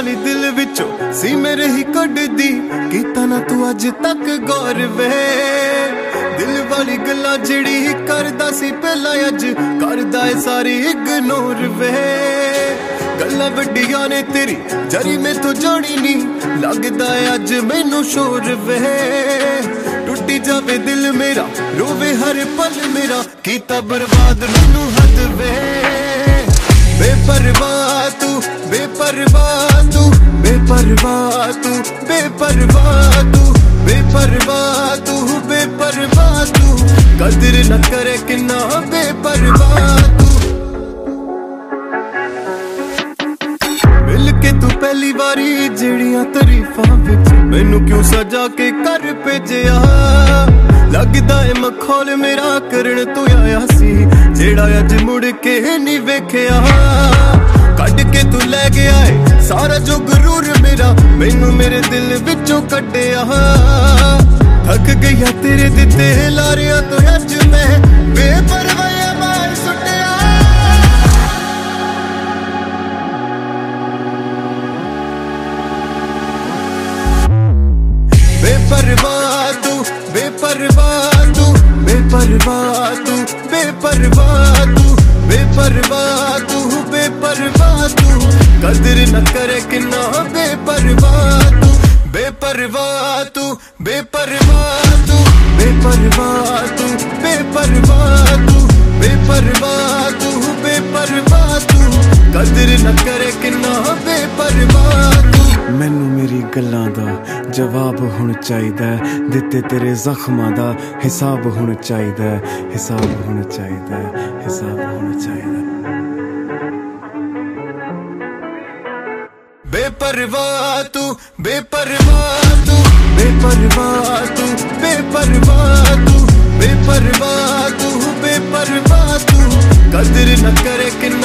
वाली दिल विचों सी मेरे ही कड्डी कीता ना तू अज तक गौर वे दिल वाली गल्लां जिहड़ी करदा सी पहला अज करदा है सारी इग्नोर वे गल्लां वड्डियां ने तेरी जरी में तो जोड़ी नी लगदा है अज मैनू शोर वे टुटी जावे दिल मेरा रोवे हर पल मेरा कीता बर्बाद मैनू हद वे बेपरवाह तू बेपरवाह तू बेपरवाह तू बेपरवाह तू बेपरवाह तू बेपरवाह तू कदर न करे किन्ना बेपरवाह तू मिल के तू पहली बारी जिहड़ियां तरीफां विच मैनू क्यों सजा के कर भेजिया लगदा है मखौल मेरा करन तू आया सी जेड़ा अज मुड़ के नहीं वेखिया कड के तू लै गया है सारा जो गुरूर मेरा मैनू मेरे दिल विचों कड्डिया थक गई तेरे दिते लारियां तो अज मैं बेपरवाह मार सुटिया बेपरवाह तू बेपरवाह तू बेपरवाह तू बेपरवाह तू बेपरवाह तू बेपरवाह तू कदर न करे किन्ना बेपरवाह तू बेपरवाह तू बेपरवाह तू बेपरवाह तू बेपरवाह तू बेपरवाह तू बेपरवाह तू कदर न करे किन्ना बेपरवाह तू मैनू मेरी गल्लां दा जवाब हुण चाहीदा दिते तेरे जख्मां दा हिसाब हुण चाहीदा हिसाब हुण चाहीदा हिसाब हुण चाहीदा बेपरवाह तू बेपरवाह तू बेपरवाह तू बेपरवाह तू बेपरवाह तू बेपरवाह तू कदर न करे किन्ना